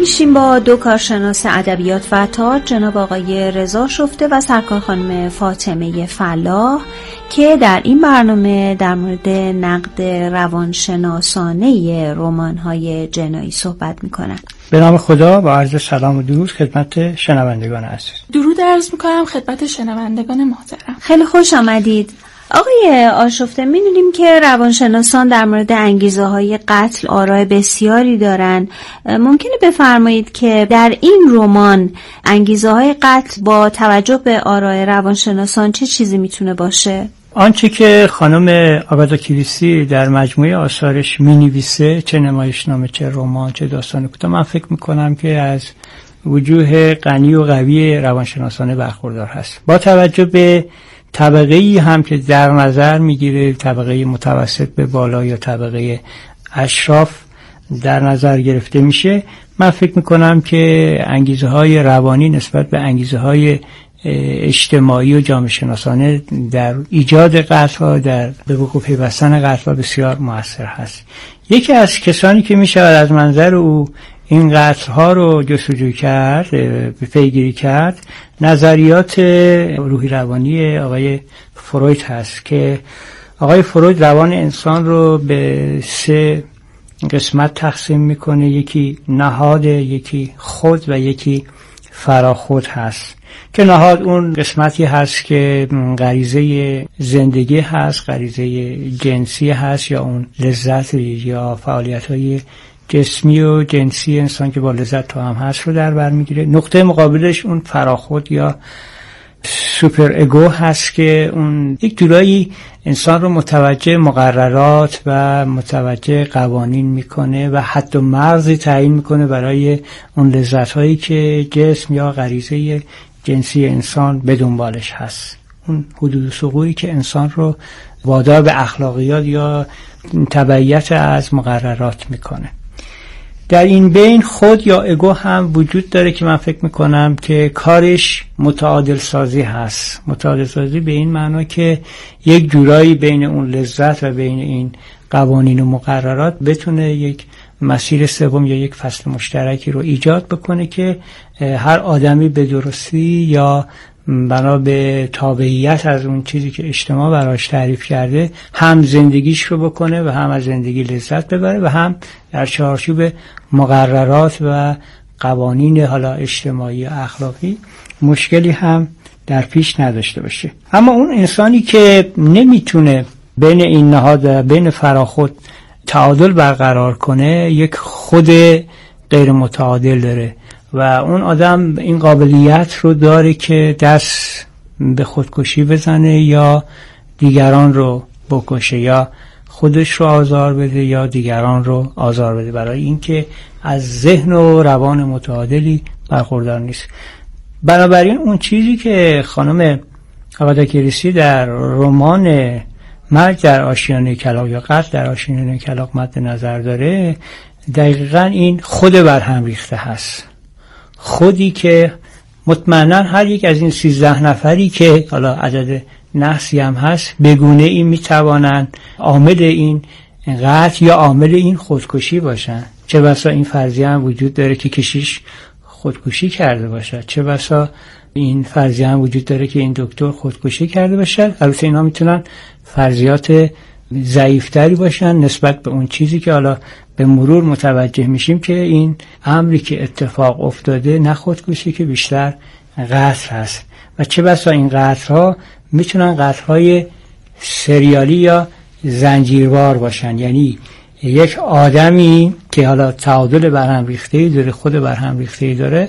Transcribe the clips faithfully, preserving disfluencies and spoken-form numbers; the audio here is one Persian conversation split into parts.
میشیم با دو کارشناس ادبیات و تئاتر، جناب آقای رضا شفته و سرکار خانم فاطمه فلاح، که در این برنامه در مورد نقد روانشناسانه رمان‌های جنایی صحبت میکنن. به نام خدا با عرض سلام و درود خدمت شنوندگان عزیز. درود عرض میکنم خدمت شنوندگان محترم. خیلی خوش آمدید. آقای آشفته، می‌دونیم که روانشناسان در مورد انگیزه‌های قتل آراء بسیاری دارن. ممکنه بفرمایید که در این رمان انگیزه‌های قتل با توجه به آراء روانشناسان چه چیزی میتونه باشه؟ آنچه که خانم آگاتا کریستی در مجموعه آثارش می‌نویسه، چه نمایشنامه، چه رمان، چه داستان کوتاه، من فکر می‌کنم که از وجوه غنی و قوی روانشناسانه برخوردار هست. با توجه به طبقه‌ای هم که در نظر میگیره، طبقه متوسط به بالا یا طبقه اشراف در نظر گرفته میشه، من فکر میکنم که انگیزه های روانی نسبت به انگیزه های اجتماعی و جامعه شناسانه در ایجاد قتل‌ها، در به وقوع پیوستن قتل‌ها بسیار مؤثر هست. یکی از کسانی که میشود از منظر او این قتل‌ها رو جستجو کرد، پیگیری کرد، نظریات روحی روانی آقای فروید هست که آقای فروید روان انسان رو به سه قسمت تقسیم میکنه. یکی نهاد، یکی خود و یکی فراخود هست. که نهاد اون قسمتی هست که غریزه زندگی هست، غریزه جنسی هست، یا اون لذت یا فعالیت‌های جسمی و جنسی انسان که با لذت تو هم هست رو در بر میگیره. نقطه مقابلش اون فراخود یا سوپر اگو هست که اون یک جورایی انسان رو متوجه مقررات و متوجه قوانین میکنه و حد و مرزی تعیین میکنه برای اون لذت هایی که جسم یا غریزه جنسی انسان به دنبالش هست. اون حدود و ثغوری که انسان رو وادار به اخلاقیات یا تبعیت از مقررات میکنه. در این بین خود یا اگو هم وجود داره که من فکر میکنم که کارش متعادل سازی هست. متعادل سازی به این معنا که یک جورایی بین اون لذت و بین این قوانین و مقررات بتونه یک مسیر سوم یا یک فصل مشترکی رو ایجاد بکنه که هر آدمی به درستی یا بنا به تابعیت از اون چیزی که اجتماع براش تعریف کرده هم زندگیش رو بکنه و هم از زندگی لذت ببره و هم در چارچوب مقررات و قوانین حالا اجتماعی و اخلاقی مشکلی هم در پیش نداشته باشه. اما اون انسانی که نمیتونه بین این نهاد و بین فراخود تعادل برقرار کنه، یک خود غیر متعادل داره و اون آدم این قابلیت رو داره که دست به خودکشی بزنه یا دیگران رو بکشه یا خودش رو آزار بده یا دیگران رو آزار بده، برای اینکه از ذهن و روان متعادلی برخوردار نیست. بنابراین اون چیزی که خانم آگاتا کریستی در رمان مرگ در آشیانه کلاغ یا قتل در آشیانه کلاغ مد نظر داره، دقیقاً این خود برهم ریخته هست. خودی که مطمئنا هر یک از این سیزده نفری که حالا عدد نحسی هم هست بگونه این میتوانند عامل این قتل یا عامل این خودکشی باشن. چه بسا این فرضیه هم وجود داره که کشیش خودکشی کرده باشد، چه بسا این فرضیه هم وجود داره که این دکتر خودکشی کرده باشد. البته اینا میتونن فرضیات ضعیفتری باشن نسبت به اون چیزی که حالا به مرور متوجه میشیم که این امری که اتفاق افتاده نه خودکشی که بیشتر قتل هست و چه بسا این قتل ها میتونن قتل های سریالی یا زنجیروار باشن، یعنی یک آدمی که حالا تعادل برهم ریخته‌ای داره، خود برهم ریخته‌ای داره،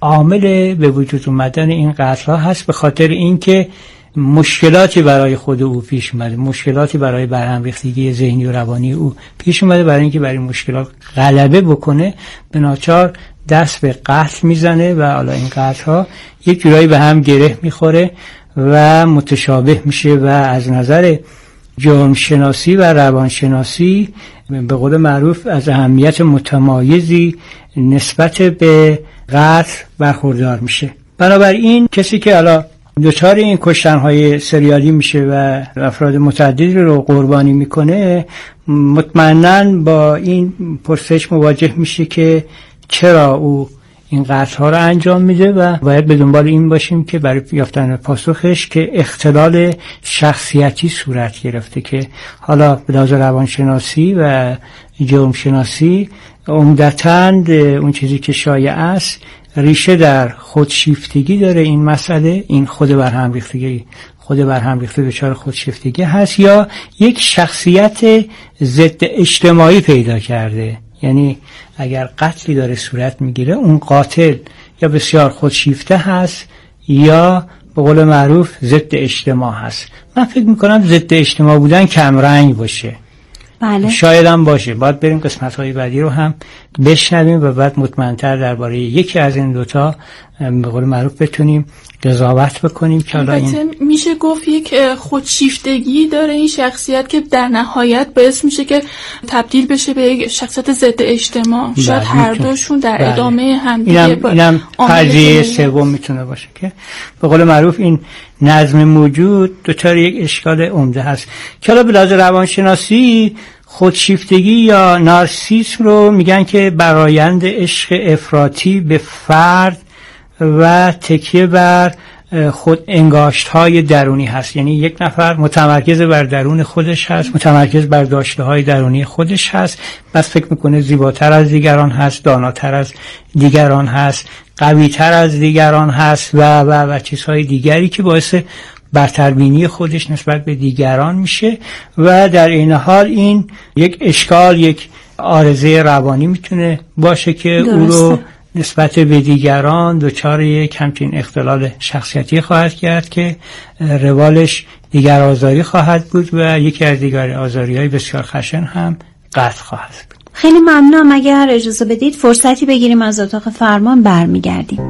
عامل به وجود اومدن این قتل ها هست به خاطر اینکه مشکلاتی برای خود او پیش اومده، مشکلاتی برای برهم ریختگی ذهنی و روانی او پیش اومده. برای اینکه برای مشکلات غلبه بکنه به ناچار دست به قتل میزنه و حالا این قتل ها یک جورایی به هم گره میخوره و متشابه میشه و از نظر جرم شناسی و روان شناسی به قول معروف از اهمیت متمایزی نسبت به قتل برخوردار میشه. بنابراین کسی که حالا دچار این کشتن‌های سریالی میشه و افراد متعددی رو قربانی میکنه، مطمئناً با این پرسش مواجه میشه که چرا او این قتل‌ها رو انجام میده و باید به دنبال این باشیم که برای یافتن پاسخش که اختلال شخصیتی صورت گرفته که حالا به لحاظ روانشناسی و جرم شناسی عمدتاً اون چیزی که شایع است ریشه در خودشیفتگی داره. این مسئله این خود برهم ریختگی خود برهم ریخته دچار خودشیفتگی هست یا یک شخصیت ضد اجتماعی پیدا کرده. یعنی اگر قتلی داره صورت میگیره اون قاتل یا بسیار خودشیفته هست یا به قول معروف ضد اجتماع هست. من فکر میکنم ضد اجتماع بودن کمرنگ باشه. بله. شاید هم باشه. باید بریم قسمت‌های بعدی رو هم بشنویم و بعد مطمئن‌تر درباره یکی از این دوتا به قول معروف بتونیم قضاوت بکنیم که حالا این میشه گفت یک خودشیفتگی داره این شخصیت که در نهایت باعث میشه که تبدیل بشه به یک شخصیت ضد اجتماع. بله. شاید هر دوشون در بله. ادامه هم دیگه اینم, اینم فرضیه سوم میتونه باشه که به قول معروف این نظم موجود دوچار یک اشکال عمده هست که حالا به لحاظ روانشناسی خودشیفتگی یا نارسیسم رو میگن که برآیند عشق افراطی به فرد و تکیه بر خود انگاشت های درونی هست. یعنی یک نفر متمرکز بر درون خودش هست، متمرکز بر داشته های درونی خودش هست، بس فکر میکنه زیباتر از دیگران هست، داناتر از دیگران هست، قویتر از دیگران هست و و و چیزهای دیگری که باعث برتربینی خودش نسبت به دیگران میشه و در این حال این یک اشکال، یک عارضه روانی میتونه باشه که درسته. او رو نسبت به دیگران دچار یک همچین اختلال شخصیتی خواهد کرد که روالش دیگر آزاری خواهد بود و یکی از دیگر آزاری های بسیار خشن هم قتل خواهد بود. خیلی ممنونم. اگر اجازه بدید فرصتی بگیریم از اتاق فرمان برمیگردیم.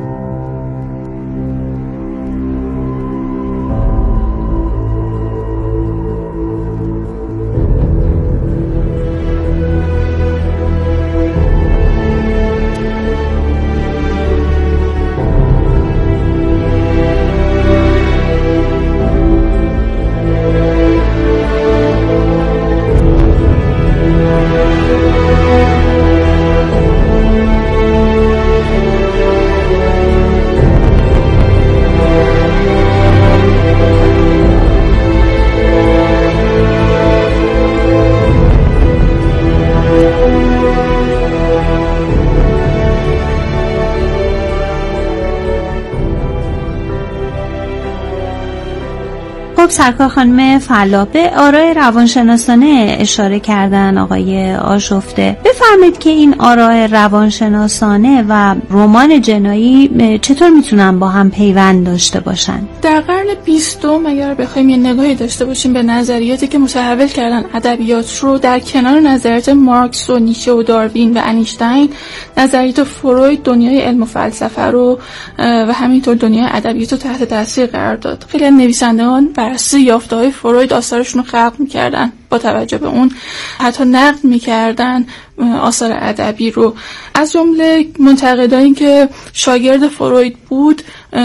سرکار خانم فلاح به آراء روانشناسانه اشاره کردن آقای آشفته. بفرمایید که این آراء روانشناسانه و رمان جنایی چطور میتونن با هم پیوند داشته باشن؟ در قرن بیستم اگر بخوایم یه نگاهی داشته باشیم به نظریاتی که متحول کردن ادبیات رو، در کنار نظریات مارکس و نیچه و داروین و انیشتین، نظریات فروید دنیای علم و فلسفه رو و همینطور دنیای ادبیات رو تحت تاثیر قرار داد. خیلی نویسندگان بررسی یافته‌های فروید آثارشون رو خلق می‌کردن، با توجه به اون حتی نقد می‌کردن آثار ادبی رو. از جمله منتقدایی که شاگرد فروید بود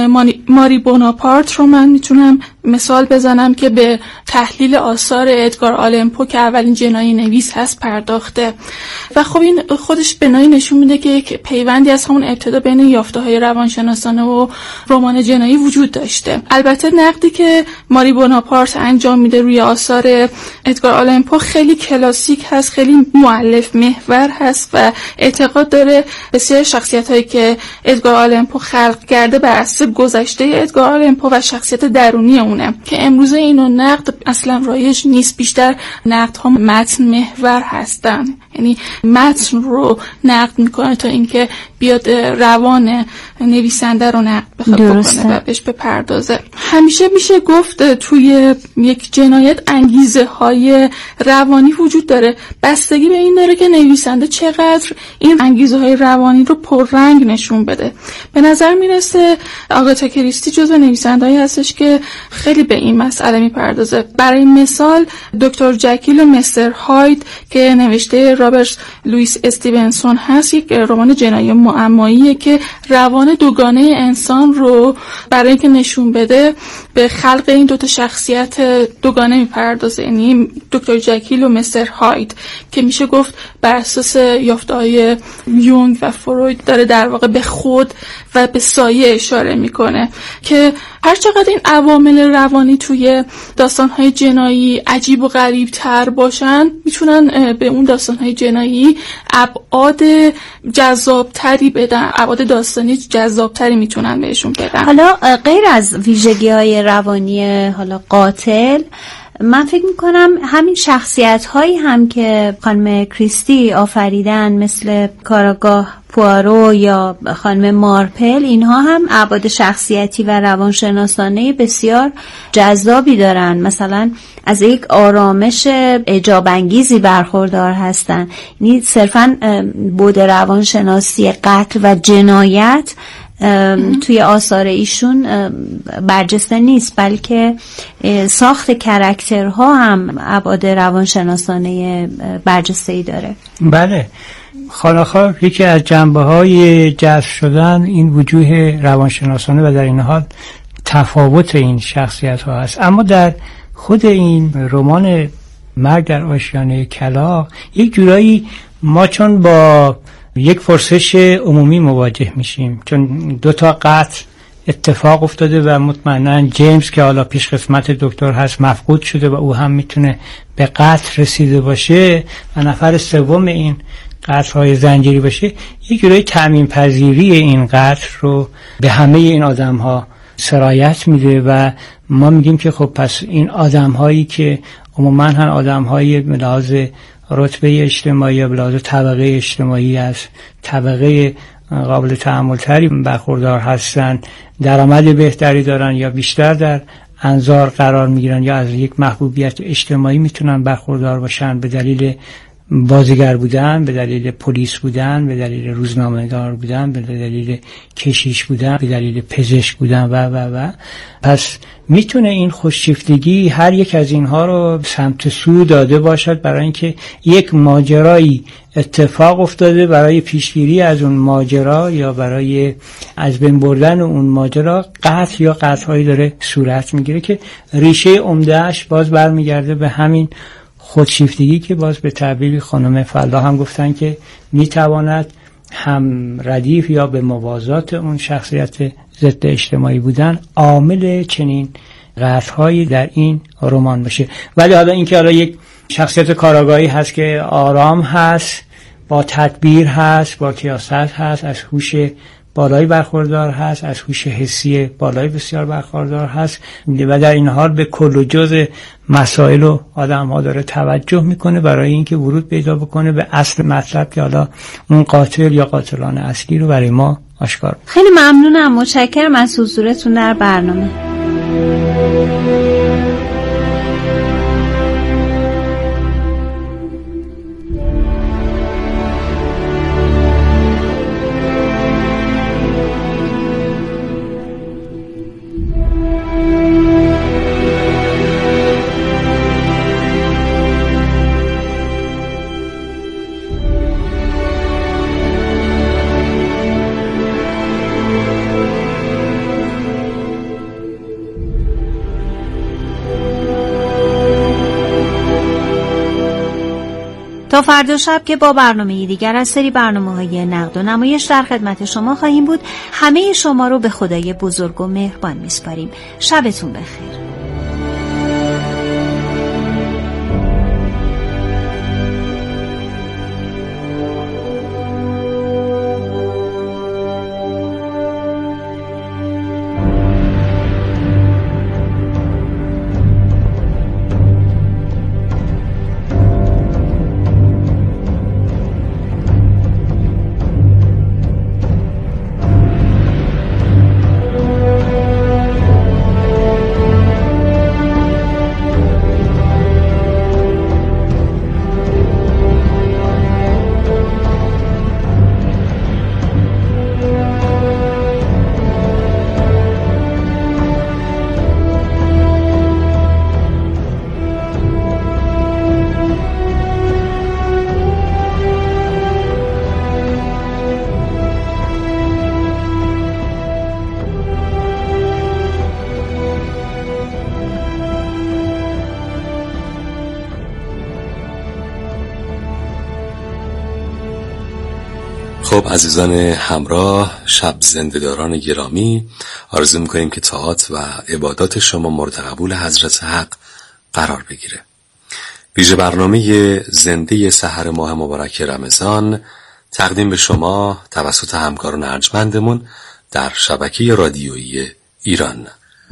ماری بوناپارت رو من میتونم مثال بزنم که به تحلیل آثار ادگار آلن پو که اولین جنایی نویس هست پرداخته و خب این خودش بنایی نشون میده که یک پیوندی از همون ابتدا بین یافته‌های روانشناسانه و رمان جنایی وجود داشته. البته نقدی که ماری بوناپارت انجام میده روی آثار ادگار آلن پو خیلی کلاسیک هست، خیلی مؤلف محور هست و اعتقاد داره بسیار شخصیت‌هایی که ادگار آلن پو خلق کرده بر اساس گذشته ادگار آلن پو و شخصیت درونی اونه که امروزه اینو نقد اصلا رایج نیست. بیشتر نقدها متن محور هستن، یعنی متن رو نقد میکنه تا اینکه بیاد روان نویسنده رو نقد بخواد بکنه و بهش بپردازه. همیشه میشه گفت توی یک جنایت انگیزه های روانی وجود داره، بستگی به این داره که نویسنده چقدر این انگیزه های روانی رو پررنگ نشون بده. به نظر میرسه آگاتا کریستی جزو نویسنده‌ای هستش که خیلی به این مسئله میپردازه. برای مثال دکتر جکیل و مستر هاید که نوشته رابرت لوئیس استیونسون هست، یک رمان جنایی معماییه که روان دوگانه انسان رو برای اینکه نشون بده به خلق این دوتا شخصیت دوگانه میپردازه، یعنی دکتر جکیل و مستر هاید، که میشه گفت بر اساس یافته‌های یونگ و فروید داره در واقع به خود و به سایه اشاره میکنه که هر چقدر این عوامل روانی توی داستان‌های جنایی عجیب و غریب تر باشن، میتونن به اون داستان‌های جنایی ابعاد جذابتری بدن، ابعاد داستانی جذابتری میتونن بهشون بدن. حالا غیر از ویژگی‌های روانی حالا قاتل، من فکر میکنم همین شخصیت هایی هم که خانم کریستی آفریدن مثل کاراگاه پوارو یا خانم مارپل، اینها هم ابعاد شخصیتی و روانشناسانه بسیار جذابی دارن. مثلا از یک آرامش اعجاب انگیزی برخوردار هستن، یعنی صرفاً بعد روانشناسی قتل و جنایت توی آثار ایشون برجسته نیست، بلکه ساخت کرکترها هم ابعاد روانشناسانه برجسته‌ای داره. بله خالاخا یکی از جنبه‌های جذب شدن این وجوه روانشناسانه و در این حال تفاوت این شخصیت‌ها هست. اما در خود این رمان مرگ در آشیانه کلاغ یک جورایی ما چون با یک پرسش عمومی مواجه میشیم، چون دو تا قتل اتفاق افتاده و مطمئنا جیمز که حالا پیش قسمت دکتر هست مفقود شده و او هم میتونه به قتل رسیده باشه و نفر سوم این قتل های زنجیری باشه، یک جورای تعمیم پذیری این قتل رو به همه این آدم ها سرایت میده و ما میگیم که خب پس این آدم هایی که عموما هم آدم های ملاحظ رتبه اجتماعی یا بلازه طبقه اجتماعی از طبقه قابل تحمل تری برخوردار هستن، درآمد بهتری دارن یا بیشتر در انظار قرار میگیرن یا از یک محبوبیت اجتماعی میتونن برخوردار باشن به دلیل بازیگر بودن، به دلیل پلیس بودن، به دلیل روزنامه‌نگار بودن، به دلیل کشیش بودن، به دلیل پزشک بودن و و و پس میتونه این خوششیفتگی هر یک از اینها رو سمت سو داده باشد برای اینکه یک ماجرایی اتفاق افتاده، برای پیشگیری از اون ماجرا یا برای از بین بردن اون ماجرا قتل یا قتل‌هایی داره صورت میگیره که ریشه عمده‌اش باز برمیگرده به همین خودشیفتگی که باز به تعبیر خانم فلا هم گفتن که میتواند هم ردیف یا به موازات اون شخصیت ضد اجتماعی بودن عامل چنین قتل‌هایی در این رمان باشه. ولی حالا اینکه حالا یک شخصیت کاراگاهی هست که آرام هست، با تدبیر هست، با کیاست هست، از هوش بالایی برخوردار هست، از هوش حسی بالایی بسیار برخوردار هست و در این حال به کل و جز مسائل و آدم ها داره توجه میکنه برای اینکه ورود پیدا بکنه به اصل مطلب که حالا اون قاتل یا قاتلان اصلی رو برای ما آشکار. خیلی ممنونم، متشکرم از حضورتون در برنامه. تا فردا شب که با برنامه دیگر از سری برنامه‌های نقد و نمایش در خدمت شما خواهیم بود. همه شما رو به خدای بزرگ و مهربان میسپاریم. شبتون بخیر. خب عزیزان همراه، شب زنده‌داران گرامی، آرزو می‌کنیم که طاعات و عبادات شما مورد قبول حضرت حق قرار بگیره. ویژه برنامه زنده سحر ماه مبارک رمضان تقدیم به شما توسط همکاران ارجمندمون در شبکه رادیویی ایران.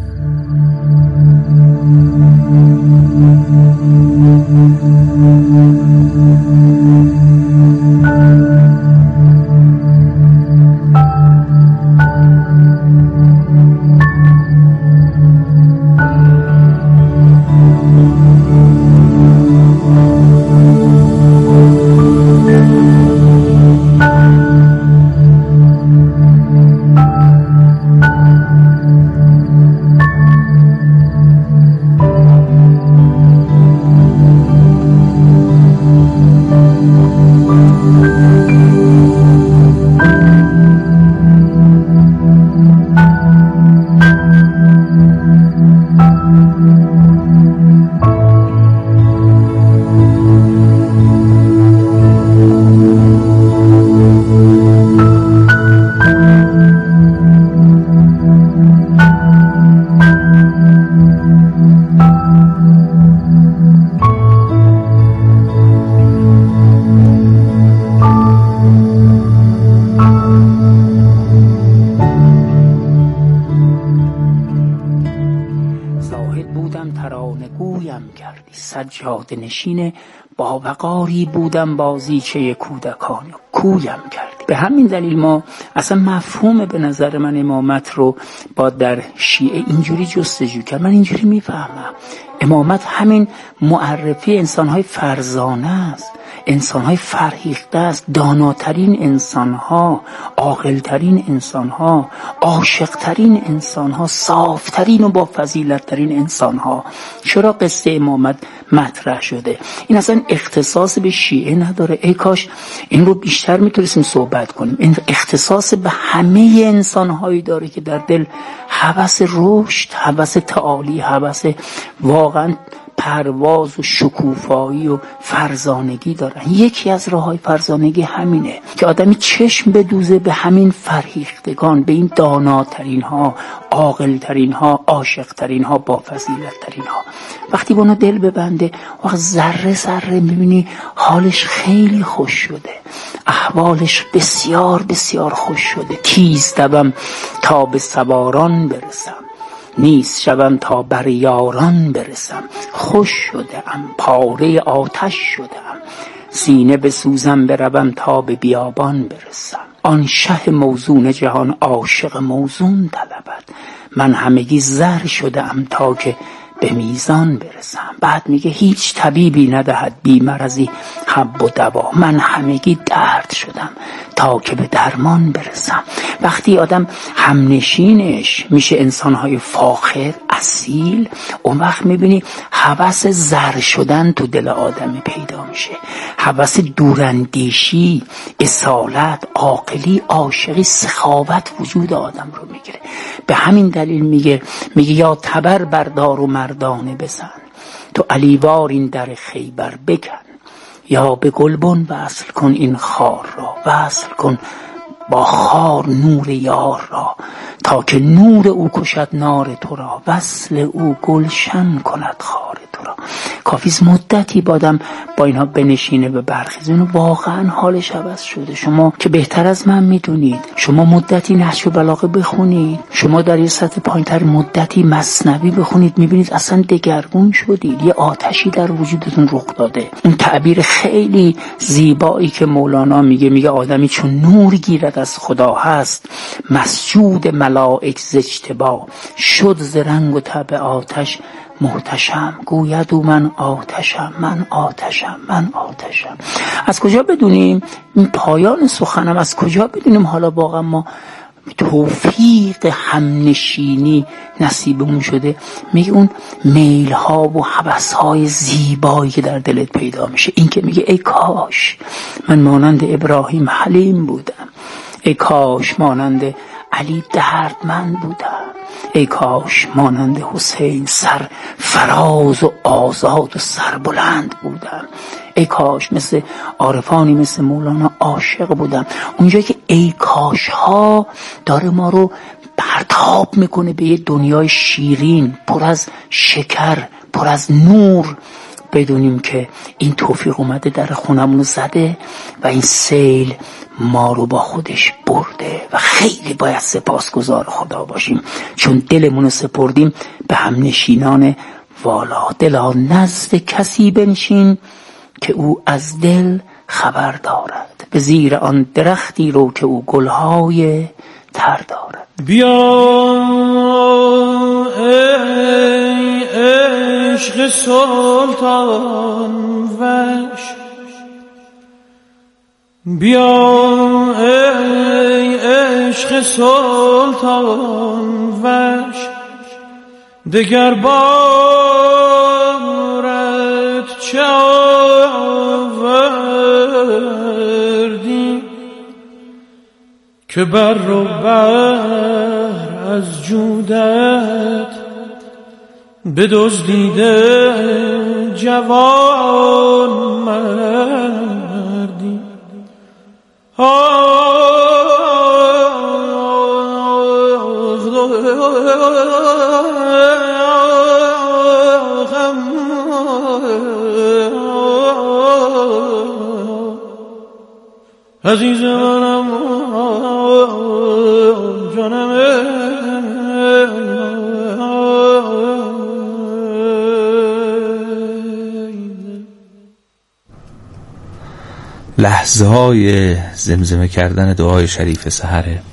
سجاده نشین با وقاری بودم، بازیچه کودکان کویم کردی. به همین دلیل ما اصلا مفهوم به نظر من امامت رو با در شیعه اینجوری جستجو کرد. من اینجوری میفهمم امامت همین معرفی انسانهای فرزانه است، انسانهای فرهیخته است، داناترین انسانها، عاقلترین انسانها، عاشقترین انسانها، صافترین و با فضیلتترین انسانها. چرا قصه امامت مطرح شده؟ این اصلا اختصاص به شیعه نداره. ای کاش این رو بیشتر میتونستیم صحبت کنیم. این اختصاص به همه انسانهایی داره که در دل هوس رشد، هوس تعالی، هوس واقعا پرواز و شکوفایی و فرزانگی دارن. یکی از راههای فرزانگی همینه که آدمی چشم بدوزه به همین فرهیختگان، به این داناترین ها، عاقلترین ها، عاشقترین ها، با فضیلتترین ها. وقتی با اونا دل ببنده، وقت ذره ذره میبینی حالش خیلی خوش شده، احوالش بسیار بسیار خوش شده. تیز دوم تا به سواران برسم، نیست شوم تا بر یاران برسم. خوش شده ام، پاره آتش شده ام، سینه بسوزم بروم تا به بیابان برسم. آن شه موزون جهان عاشق موزون طلبد، من همگی زر شده ام تا که به میزان برسم. بعد میگه هیچ طبیبی ندهد بی مرضی حب و دوا، من همگی درد شدم تا که به درمان برسم. وقتی آدم همنشینش میشه انسانهای فاخر اصیل، اون وقت میبینی هوس زر شدن تو دل آدم پیدا میشه، هوس دوراندیشی، اصالت، عاقلی، عاشقی، سخاوت وجود آدم رو میگیره. به همین دلیل میگه میگه یا تبر بردار و مردانه بزن، تو علیوار این در خیبر بکن، یا به گلبن وصل کن این خار را، وصل کن با خار نور یار را، تا که نور او کشد نار تو را، وصل او گلشن کند خار تو را. کافیز مدتی بادم با اینها بنشینه به برخیزون، واقعا حالش عوض شده. شما که بهتر از من میدونید، شما مدتی نهج البلاغه بخونید، شما در یه سطح پایینتر مدتی مثنوی بخونید، میبینید اصلا دگرگون شدید، یه آتشی در وجودتون رخ داده. اون تعبیر خیلی زیبایی که مولانا میگه، میگه آدمی چون نور گیرد از خدا هست، مسجود ملائک ز اجتبا، شد ز رنگ و طبع آتش محتشم. گوید او من آتشم، من آتشم، من آتشم. از کجا بدونیم این پایان سخنم؟ از کجا بدونیم حالا واقعا ما توفیق همنشینی نصیبمون شده؟ میگه اون میل ها و هوس های زیبایی که در دلت پیدا میشه. این که میگه ای کاش من مانند ابراهیم حلیم بودم، ای کاش مانند علی دردمند بودم، ای کاش مانند حسین سر فراز و آزاد و سربلند بودم، ای کاش مثل عارفانی مثل مولانا عاشق بودم. اونجایی که ای کاش ها داره ما رو پرتاب میکنه به یه دنیای شیرین پر از شکر، پر از نور، بدونیم که این توفیق اومده در خونمونو زده و این سیل ما رو با خودش برده و خیلی باید سپاسگزار خدا باشیم، چون دلمونو سپردیم به هم نشینان والا. دلا نزد کسی بنشین که او از دل خبر دارد، به زیر آن درختی رو که او گلهای تر دارد. بیا ای عشق سلطان وش، بیا ای عشق سلطان وش، دگر بارت چه آوردی که بر رو بر از جودت بدزدیده جوان مردی. عزیز منم جانم لحظه های زمزمه کردن دعای شریف سحره.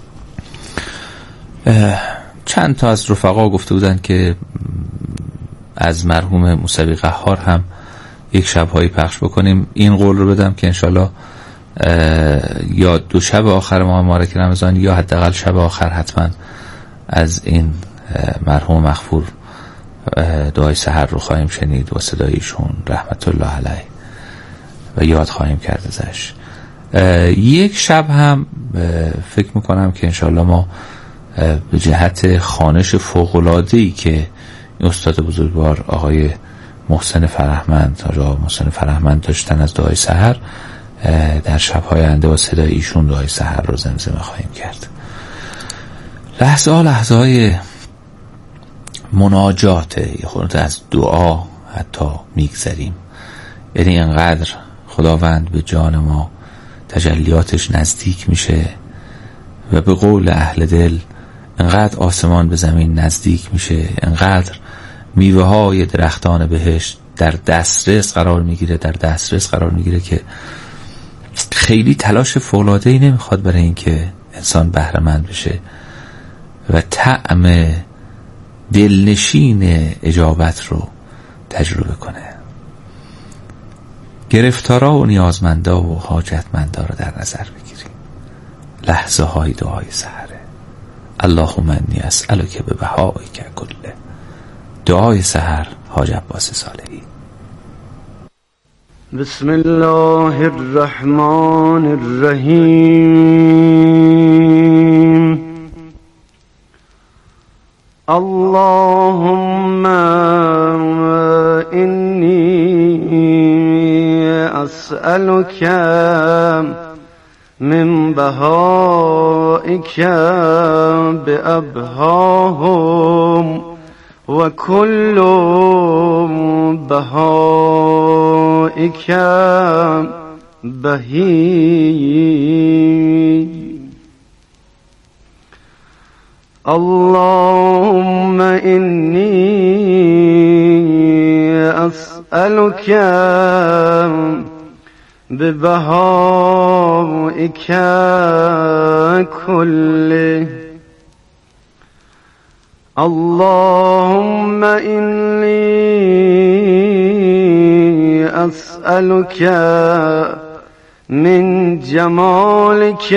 چند تا از رفقا گفته بودن که از مرحوم موسوی قهار هم یک شبهایی پخش بکنیم. این قول رو بدم که انشالله یا دو شب آخر ماه مبارک رمضان یا حداقل شب آخر حتما از این مرحوم مغفور دعای سحر رو خواهیم شنید و صدایشون رحمت الله علیه و یاد خواهیم کرد ازش. یک شب هم فکر میکنم که انشالله ما به جهت خوانش فوق‌العاده‌ای که استاد بزرگوار آقای محسن فرهمند آقای محسن فرهمند داشتن از دعای سحر، در شب‌های آینده با صدای ایشون دعای سحر رو زمزمه خواهیم کرد. لحظه ها لحظه های مناجاته، یه خورده از دعا حتی میگذریم. یعنی اینقدر خداوند به جان ما تجلیاتش نزدیک میشه و به قول اهل دل اینقدر آسمان به زمین نزدیک میشه، اینقدر میوه های درختان بهشت در دسترس قرار میگیره در دسترس قرار میگیره که خیلی تلاش فوق‌العاده‌ای نمیخواد برای اینکه انسان بهره مند بشه و طعم دلنشین اجابت رو تجربه کنه. گرفتارا و نیازمندا و حاجتمندا رو در نظر بگیریم. لحظه های دعای سحره. اللهم انی اسألک به بهائک کله. دعای سحر حاج عباس صالحی. بسم الله الرحمن الرحیم. اللهم انی اسألک من بهائک بأبهاهم و کل بهائک بهی. اللهم انی اسألک ببهائک کله. اللهم إني أسألك من جمالك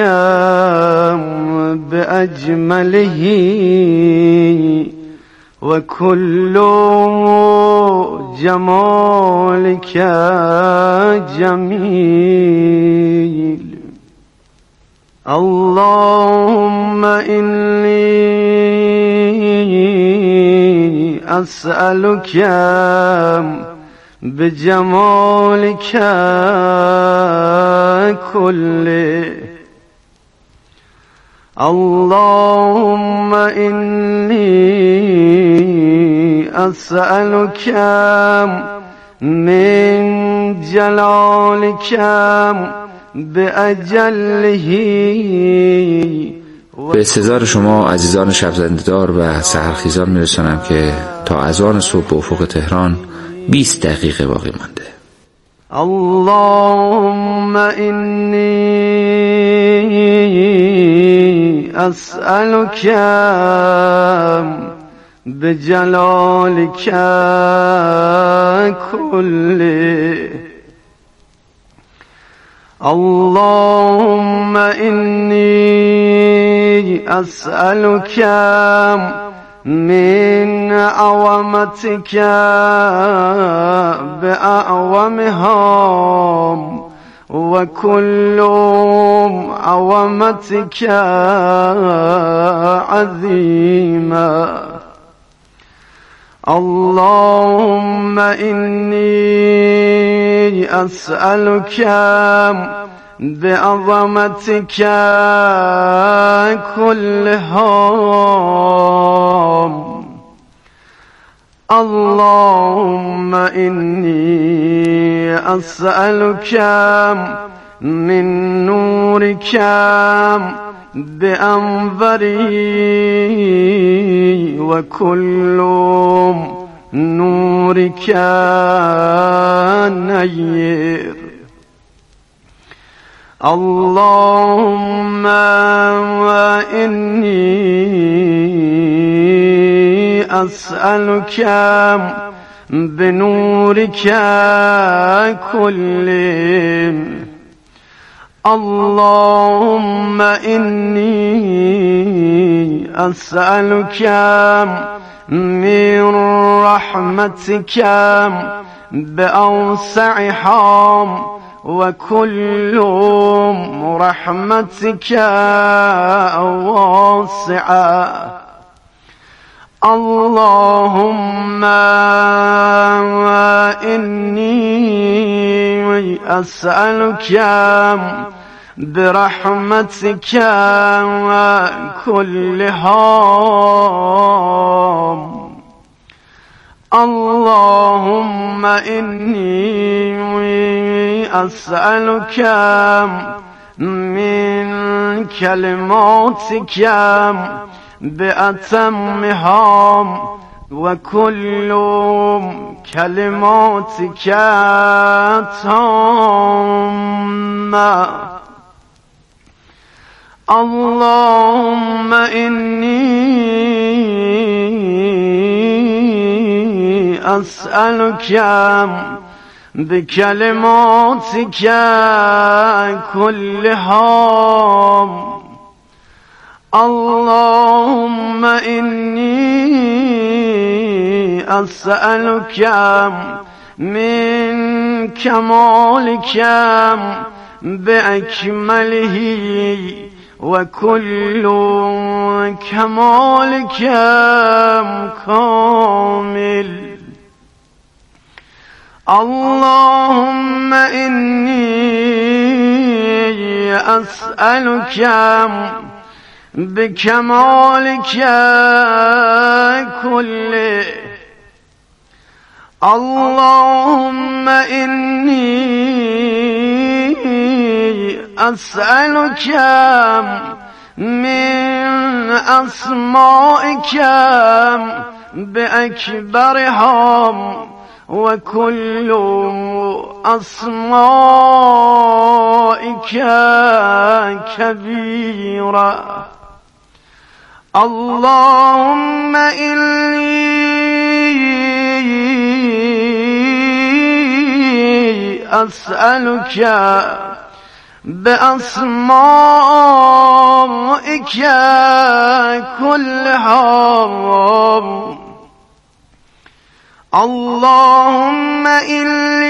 بأجمله وكل جمالك جميل. اللهم إني أسألك بجمالك كله اللهم إني أسألك من جلالك بأجله. به استحضار شما عزیزان شب زنده‌دار و سحرخیزان میرسانم که تا اذان صبح به افق تهران بیست دقیقه باقی مانده. اللهم إني أسألك بجلالك كله اللهم إني أسألك من عظمتك بأعظمها وكل عظمتك عظيما اللهم إني أسألك بعظمتك كلها اللهم إني أسألك من نورك بأنظري وكل نورك نير اللهم إني أسألك بنورك كله اللهم إني أسألك من رحمتك بأوسعها وكل رحمتك واسعة اللهم إني أسألك برحمتك كلها اللهم إني أسألك من كلماتك بأتمها وكل كلماتك تامة اللهم إني أسألك بكلماتك كلها اللهم إني أسألك من كمالك بأكمله وكل كمالك كامل اللهم إني أسألك بكمالك كله اللهم إني أسألك من أسمائك بأكبرها وكل أسمائك كبيرة اللهم إني أسألك بأسمائك كلها اللهم إني